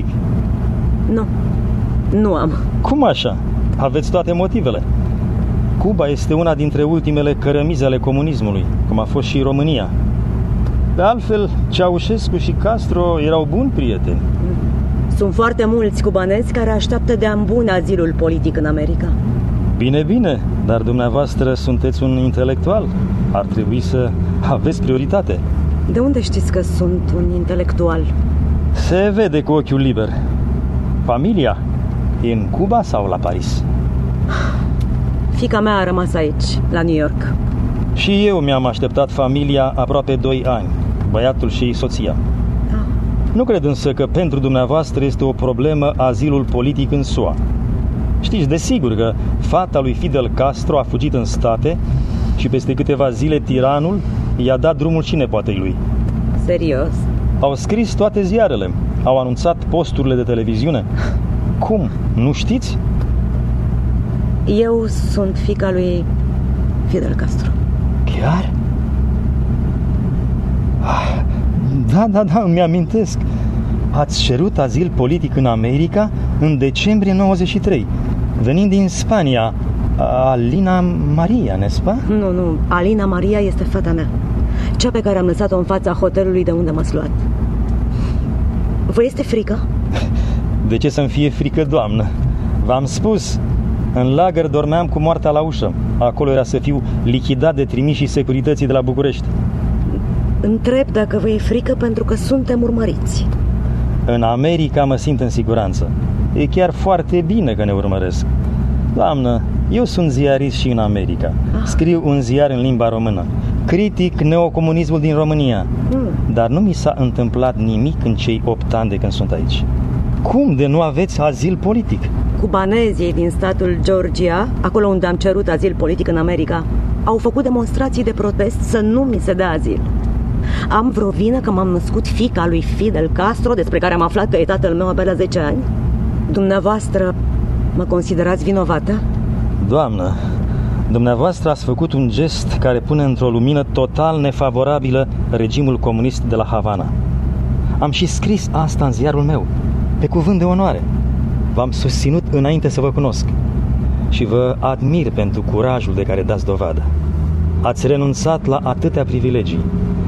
Nu am. Cum așa? Aveți toate motivele. Cuba este una dintre ultimele cărămizi ale comunismului, cum a fost și România. De altfel, Ceaușescu și Castro erau buni prieteni. Sunt foarte mulți cubanezi care așteaptă de-a bun azilul politic în America. Bine, dar dumneavoastră sunteți un intelectual. Ar trebui să aveți prioritate. De unde știți că sunt un intelectual? Se vede cu ochiul liber. Familia e în Cuba sau la Paris? Fiica mea a rămas aici, la New York. Și eu mi-am așteptat familia aproape 2 ani, băiatul și soția. Nu cred însă că pentru dumneavoastră este o problemă azilul politic în SUA. Știți desigur că fata lui Fidel Castro a fugit în state și peste câteva zile tiranul i-a dat drumul și nepoatei lui. Serios? Au scris toate ziarele, au anunțat posturile de televiziune. Cum? Nu știți? Eu sunt fiica lui Fidel Castro. Chiar? Da, îmi amintesc. Ați cerut azil politic în America în decembrie 93, venind din Spania. Alina Maria, n'est-ce pas? Nu, Alina Maria este fata mea, cea pe care am lăsat-o în fața hotelului de unde m-ați luat. Vă este frică? De ce să-mi fie frică, doamnă? V-am spus, în lagăr dormeam cu moartea la ușă. Acolo era să fiu lichidat de trimișii securității de la București. Întreb dacă vă e frică pentru că suntem urmăriți. În America mă simt în siguranță. E chiar foarte bine că ne urmăresc. Doamnă, eu sunt ziarist și în America. Scriu un ziar în limba română. Critic neocomunismul din România. Dar nu mi s-a întâmplat nimic în cei 8 ani de când sunt aici. Cum de nu aveți azil politic? Cubanezii din statul Georgia, acolo unde am cerut azil politic în America, au făcut demonstrații de protest să nu mi se dea azil. Am vreo vină că m-am născut fiica lui Fidel Castro, despre care am aflat că e tatăl meu abia la 10 ani? Dumneavoastră mă considerați vinovată? Doamnă, dumneavoastră ați făcut un gest care pune într-o lumină total nefavorabilă regimul comunist de la Havana. Am și scris asta în ziarul meu, pe cuvânt de onoare. V-am susținut înainte să vă cunosc și vă admir pentru curajul de care dați dovadă. Ați renunțat la atâtea privilegii.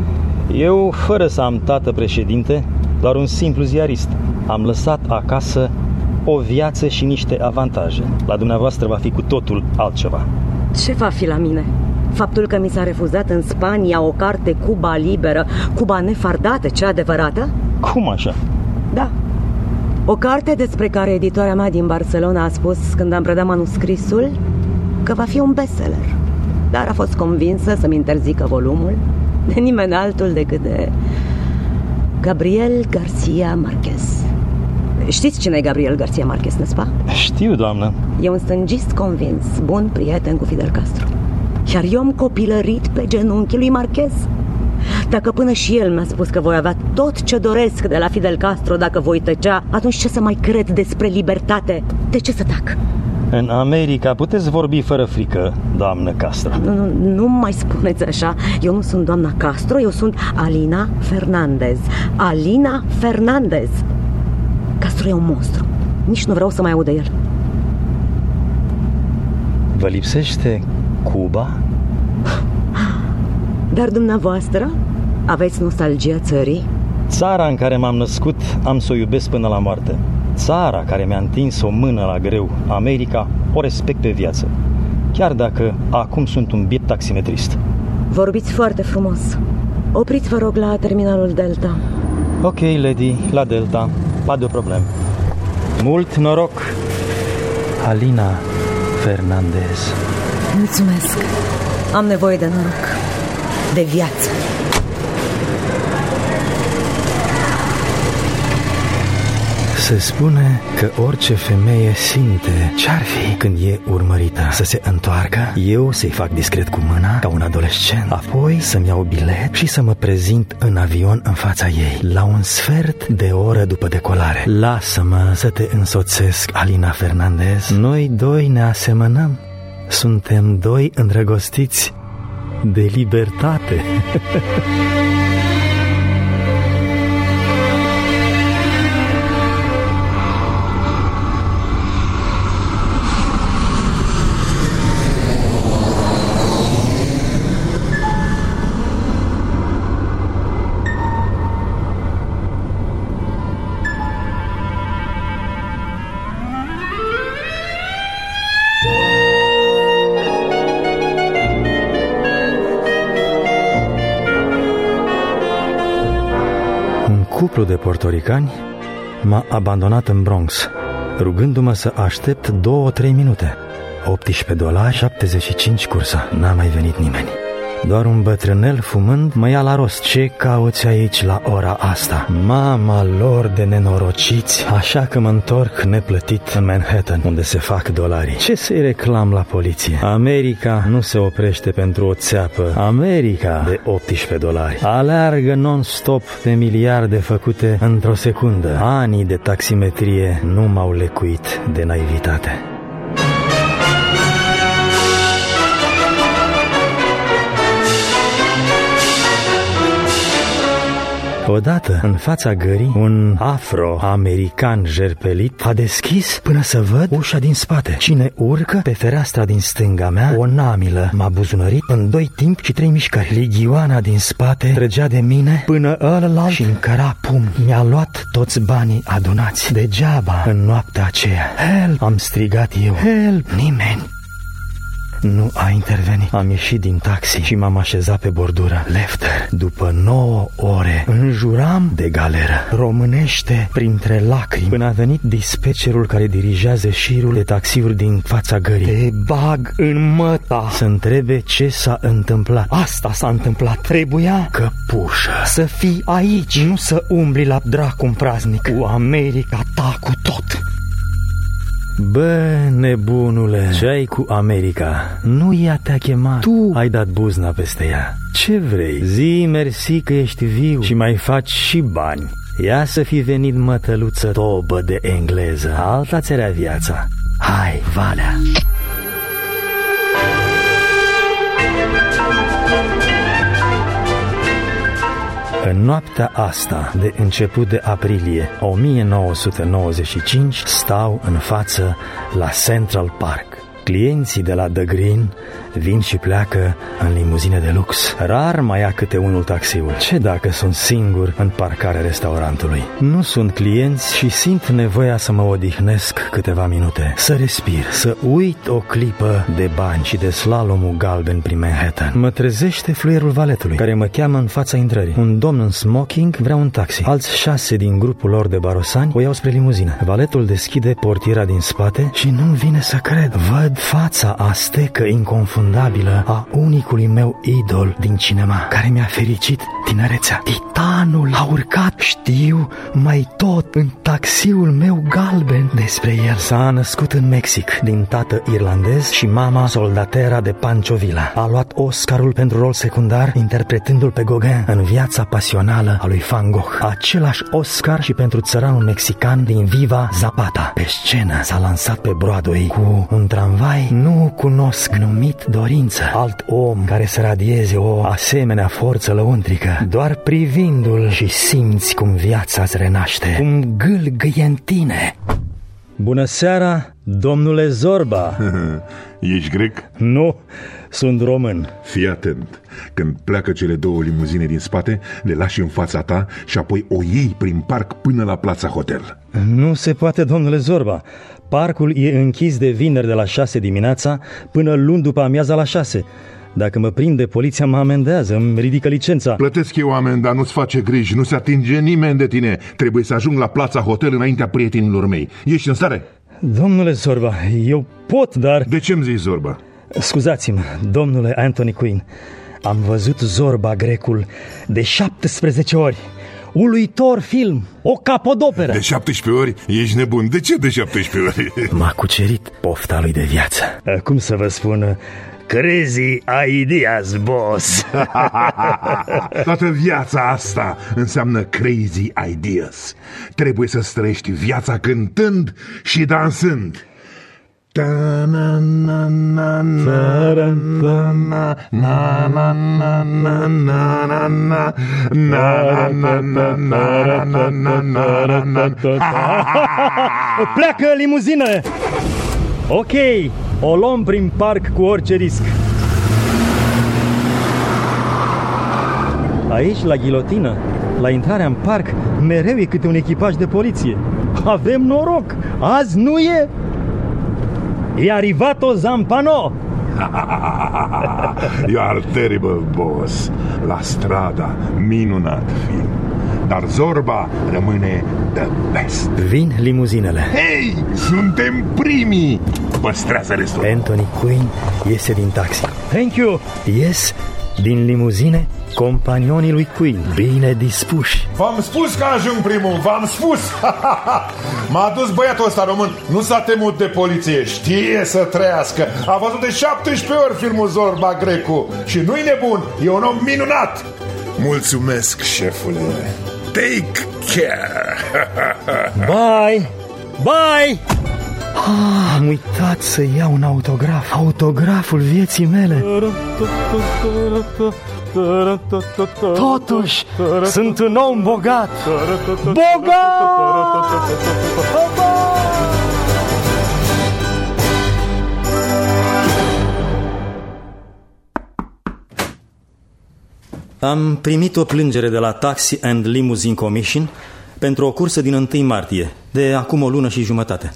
Eu, fără să am tată președinte, doar un simplu ziarist, am lăsat acasă o viață și niște avantaje. La dumneavoastră va fi cu totul altceva. Ce va fi la mine? Faptul că mi s-a refuzat în Spania o carte Cuba liberă, Cuba nefardată, cea adevărată? Cum așa? Da. O carte despre care editoarea mea din Barcelona a spus, când am predat manuscrisul, că va fi un bestseller. Dar a fost convinsă să-mi interzică volumul de nimeni altul decât de Gabriel García Márquez. Știți cine e Gabriel García Márquez, n'est-ce pas? Știu, doamnă. E un stângist convins, bun prieten cu Fidel Castro. Iar eu am copilărit pe genunchii lui Márquez. Dacă până și el mi-a spus că voi avea tot ce doresc de la Fidel Castro dacă voi tăcea, atunci ce să mai cred despre libertate? De ce să tac? În America puteți vorbi fără frică, doamnă Castro. Nu mai spuneți așa. Eu nu sunt doamna Castro, eu sunt Alina Fernández. Alina Fernández. Castro e un monstru. Nici nu vreau să mai aud de el. Vă lipsește Cuba? Dar dumneavoastră aveți nostalgia țării? Țara în care m-am născut am să o iubesc până la moarte. Țara care mi-a întins o mână la greu, America, o respect pe viață. Chiar dacă acum sunt un biet taximetrist. Vorbiți foarte frumos. Opriți, vă rog, la terminalul Delta. Ok, lady, la Delta. Pas de problem. Mult noroc, Alina. Fernandez. Mulțumesc. Am nevoie de noroc, de viață. Se spune că orice femeie simte ce-ar fi când e urmărită. Să se întoarcă, eu să-i fac discret cu mâna ca un adolescent, apoi să-mi iau bilet și să mă prezint în avion în fața ei la un sfert de oră după decolare. Lasă-mă să te însoțesc, Alina Fernandez. Noi doi ne asemănăm. Suntem doi îndrăgostiți de libertate. Cuplu de portoricani m-a abandonat în Bronx, rugându-mă să aștept 2-3 minute. $18, 75 cursa. N-a mai venit nimeni. Doar un bătrânel fumând mă ia la rost. Ce cauți aici la ora asta? Mama lor de nenorociți. Așa că mă întorc neplătit în Manhattan, unde se fac dolarii. Ce să-i reclam la poliție? America nu se oprește pentru o țeapă. America de $18 aleargă non-stop pe miliarde făcute într-o secundă. Anii de taximetrie nu m-au lecuit de naivitate. Odată, în fața gării, un afro-american jerpelit a deschis până să văd ușa din spate. Cine urcă pe fereastra din stânga mea, o namilă m-a buzunărit în 2 timpi și 3 mișcări. Ligioana din spate trăgea de mine până ălălalt și încăra pumn. Mi-a luat toți banii adunați. Degeaba în noaptea aceea. Help! Am strigat eu. Help! Nimeni nu a intervenit. Am ieșit din taxi și m-am așezat pe bordură. Lefter, după 9 ore, înjuram de galeră. Românește printre lacrimi, până a venit dispetcherul care dirigează șirul de taxiuri din fața gării. Te bag în măta să întrebe ce s-a întâmplat. Asta s-a întâmplat. Trebuia, căpușă, să fii aici, nu să umbli la dracu în praznic cu America ta cu tot. Bă, nebunule, ce-ai cu America? Nu ea te-a chemat, tu ai dat buzna peste ea. Ce vrei? Zi mersi că ești viu și mai faci și bani. Ia să fi venit, mătăluță tobă de engleză. Alta ți-era viața. Hai, Valea! În noaptea asta, de început de aprilie 1995, stau în față la Central Park. Clienții de la The Green vin și pleacă în limuzine de lux. Rar mai ia câte unul taxiul. Ce dacă sunt singur în parcarea restaurantului? Nu sunt clienți și simt nevoia să mă odihnesc câteva minute, să respir, să uit o clipă de bani și de slalomul galben prin Manhattan. Mă trezește fluierul valetului, care mă cheamă în fața intrării. Un domn în smoking vrea un taxi. Alți 6 din grupul lor de barosani o iau spre limuzină. Valetul deschide portiera din spate și nu-mi vine să cred. Văd fața astecă inconfundabilă a unicului meu idol din cinema, care mi-a fericit tinerețea. Titanul a urcat, știu mai tot, în taxiul meu galben. Despre el: s-a născut în Mexic, din tată irlandez și mama soldatera de Pancho Villa. A luat Oscarul pentru rol secundar, interpretându-l pe Gauguin în Viața pasională a lui Van Gogh. Același Oscar și pentru țăranul mexican din Viva Zapata. Pe scenă s-a lansat pe Broadway cu un tramvai nu cunosc, numit Dorință. Alt om care să radieze o asemenea forță lăuntrică. Doar privindu-l și simți cum viața îți renaște, cum gâlgâie în tine. Bună seara, domnule Zorba. Ești grec? Nu, sunt român. Fii atent. Când pleacă cele 2 limuzine din spate, le lași în fața ta și apoi o iei prin parc până la Plața Hotel. Nu se poate, domnule Zorba. Parcul e închis de vineri de la 6 dimineața până luni după amiaza la 6. Dacă mă prinde, poliția mă amendează, îmi ridică licența. Plătesc eu amenda, nu-ți face griji, nu se atinge nimeni de tine. Trebuie să ajung la Plața Hotel înaintea prietenilor mei. Ești în stare? Domnule Zorba, eu pot, dar... De ce îmi zici Zorba? Scuzați-mă, domnule Anthony Quinn. Am văzut Zorba Grecul de 17 ori. Uluitor film, o capodoperă. De 17 ori? Ești nebun. De ce de 17 ori? M-a cucerit pofta lui de viață. Cum să vă spun... Crazy ideas, boss. Toată viața asta înseamnă crazy ideas. Trebuie să străiești viața cântând și dansând. Pleacă limuzină. Ok, o luăm prin parc cu orice risc. Aici, la ghilotină, la intrarea în parc, mereu e câte un echipaj de poliție. Avem noroc, azi nu e. E arrivato Zampano. You are terrible, boss. La Strada, minunat film. Dar Zorba rămâne the best. Vin limuzinele. Hei, suntem primii. Păstrează restul. Anthony Quinn iese din taxi. Thank you. Ies din limuzine companionii lui Quinn, bine dispuși. V-am spus că ajung primul, v-am spus. M-a dus băiatul ăsta român. Nu s-a temut de poliție, știe să trăiască. A văzut de 17 ori filmul Zorba Grecu. Și nu-i nebun, e un om minunat. Mulțumesc, șefule. Take care. Bye. Bye. Am uitat să iau un autograf. Autograful vieții mele. Totuși, sunt un om bogat. Bogat! Am primit o plângere de la Taxi and Limousine Commission pentru o cursă din 1 martie, de acum o lună și jumătate.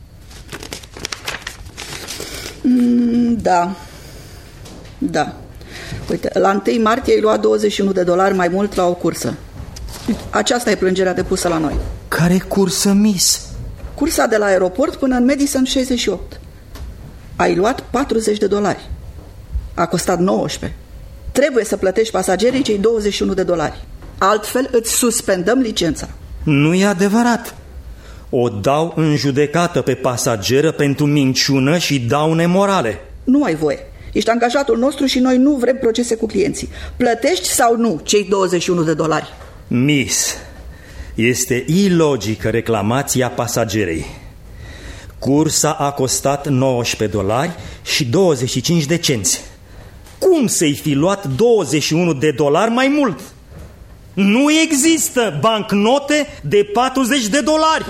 Da. Uite, la 1 martie ai luat $21 mai mult la o cursă. Aceasta e plângerea depusă la noi. Care cursă, miss? Cursa de la aeroport până în Madison 68. Ai luat $40. A costat 19. Trebuie să plătești pasagerii cei $21. Altfel îți suspendăm licența. Nu e adevărat. O dau în judecată pe pasageră pentru minciună și daune morale. Nu ai voie. Ești angajatul nostru și noi nu vrem procese cu clienții. Plătești sau nu cei $21? Miss, este ilogică reclamația pasagerei. Cursa a costat $19 și 25 de cenți. Cum să-i fi luat $21 mai mult? Nu există bancnote de $40.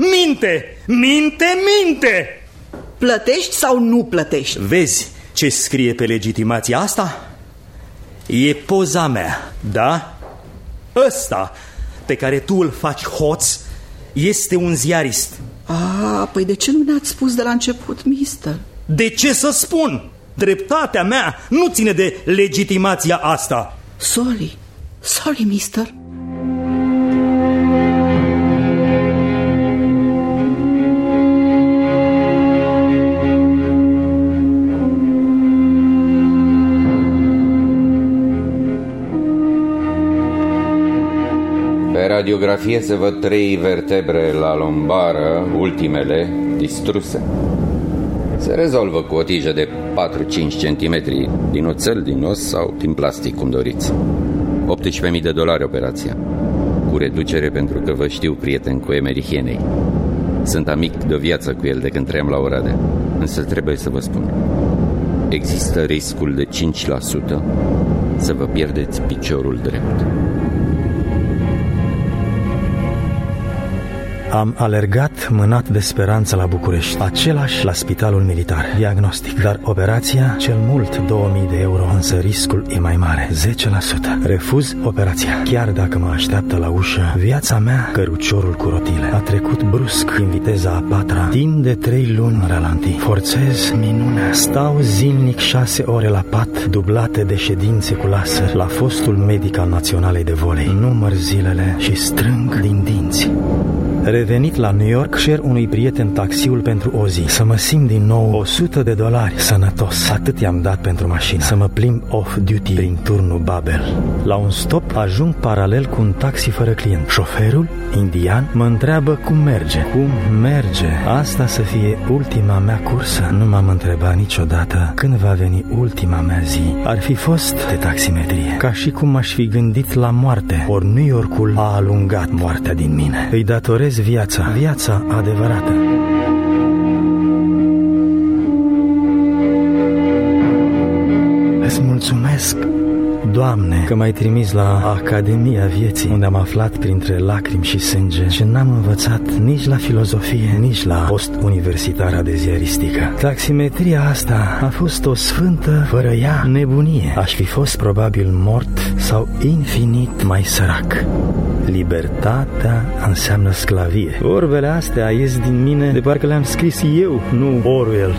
Minte! Plătești sau nu plătești? Vezi ce scrie pe legitimația asta? E poza mea, da? Ăsta pe care tu îl faci hoț este un ziarist. Păi de ce nu ne-ați spus de la început, mister? De ce să spun? Dreptatea mea nu ține de legitimația asta. Sorry, mister. Pe radiografie se văd 3 vertebre la lombară, ultimele, distruse. Se rezolvă cu o tijă de 4-5 cm din oțel, din os sau din plastic, cum doriți. $18.000 operația, cu reducere pentru că vă știu prieten cu emerihienei. Sunt amic de viață cu el de când trăiam la Oradea, însă trebuie să vă spun. Există riscul de 5% să vă pierdeți piciorul drept. Am alergat mânat de speranță la București, același la spitalul militar, diagnostic. Dar operația, cel mult €2.000, însă riscul e mai mare, 10%. Refuz operația, chiar dacă mă așteaptă la ușă viața mea, căruciorul cu rotile. A trecut brusc din viteza a 4-a, timp de 3 luni în ralanti. Forțez minunea, stau zilnic 6 ore la pat, dublate de ședințe cu laser, la fostul medic al Naționalei de Volei. Număr zilele și strâng din dinți. Revenit la New York, cer unui prieten taxiul pentru o zi. Să mă simt din nou $100, sănătos. Atât i-am dat pentru mașină. Să mă plimb off-duty prin turnul Babel. La un stop ajung paralel cu un taxi fără client. Șoferul, indian, mă întreabă cum merge. Cum merge? Asta să fie ultima mea cursă? Nu m-am întrebat niciodată când va veni ultima mea zi. Ar fi fost de taximetrie. Ca și cum aș fi gândit la moarte. Ori New Yorkul a alungat moartea din mine. Îi datorez viața adevărată. Îți mulțumesc, Doamne, că m-ai trimis la Academia Vieții, unde am aflat printre lacrimi și sânge și n-am învățat nici la filozofie, nici la post-universitara de ziaristică. Taximetria asta a fost o sfântă, fără ea, nebunie. Aș fi fost probabil mort sau infinit mai sărac. Libertatea înseamnă sclavie. Vorbele astea ies din mine de parcă le-am scris eu, nu Orwell.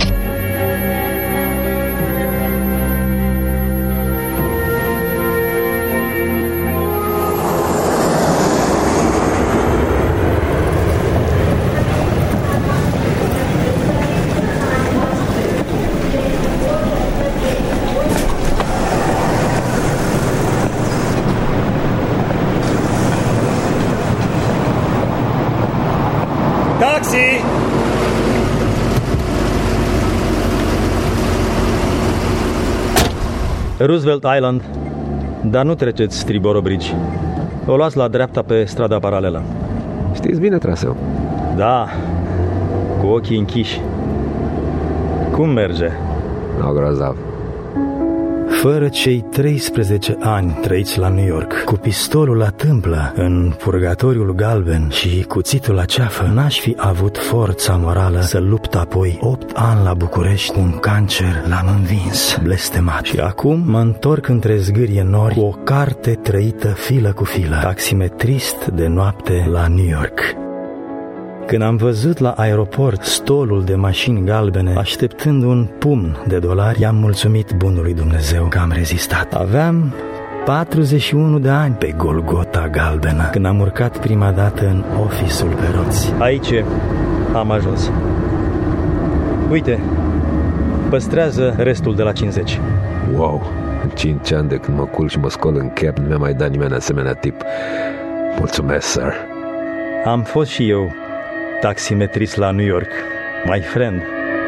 Roosevelt Island, dar nu treceți Triborough Bridge. O luați la dreapta pe strada paralelă. Știți bine traseul? Da, cu ochii închiși. Cum merge? No, grozav. Fără cei 13 ani trăiți la New York, cu pistolul la tâmplă în purgatoriul galben și cuțitul la ceafă, n-aș fi avut forța morală să lupt apoi 8 ani la București cu un cancer. L-am învins, blestemat. Și acum mă întorc între zgârie nori cu o carte trăită filă cu filă. Taximetrist de noapte la New York. Când am văzut la aeroport stolul de mașini galbene așteptând un pumn de dolari, i-am mulțumit bunului Dumnezeu că am rezistat. Aveam 41 de ani pe Golgota galbenă când am urcat prima dată în office-ul pe roți. Aici am ajuns. Uite, păstrează restul de la 50. Wow, în 5 ani de când mă culc și mă scol în cap, nu mi-a mai dat nimeni asemenea tip. Mulțumesc, sir. Am fost și eu taximetrist la New York, my friend.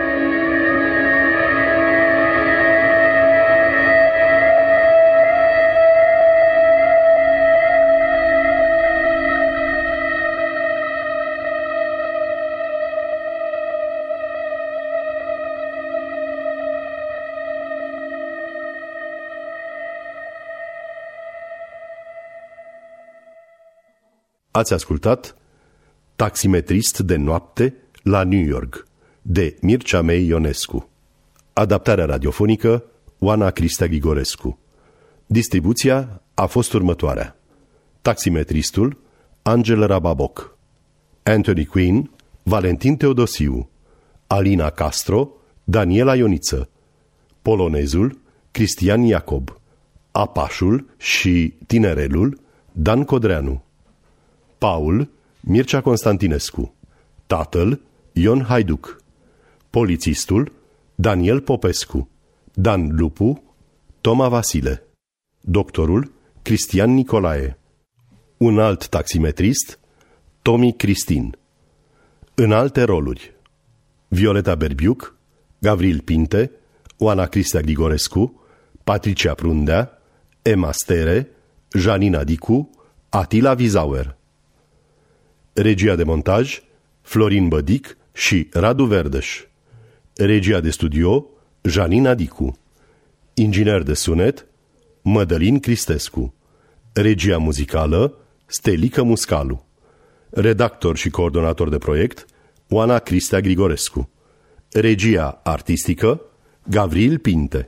Ați ascultat Taximetrist de noapte la New York, de Mircea Mei Ionescu. Adaptarea radiofonică Oana Cristea Grigorescu. Distribuția a fost următoarea: taximetristul Angel Rababoc, Anthony Quinn Valentin Teodosiu, Alina Castro Daniela Ioniță, polonezul Cristian Iacob, apașul și tinerelul Dan Codreanu, Paul Mircea Constantinescu, tatăl Ion Haiduc, polițistul Daniel Popescu, Dan Lupu, Toma Vasile, doctorul Cristian Nicolae, un alt taximetrist Tomi Cristin. În alte roluri: Violeta Berbiuc, Gavril Pinte, Oana Cristea Grigorescu, Patricia Prundea, Emma Stere, Janina Dicu, Atila Vizauer. Regia de montaj Florin Bădic și Radu Verdeș. Regia de studio Janina Dicu. Inginer de sunet Mădălin Cristescu. Regia muzicală Stelică Muscalu. Redactor și coordonator de proiect Oana Cristea Grigorescu. Regia artistică Gavril Pinte.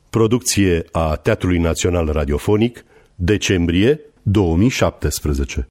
Producție a Teatrului Național Radiofonic, decembrie 2017.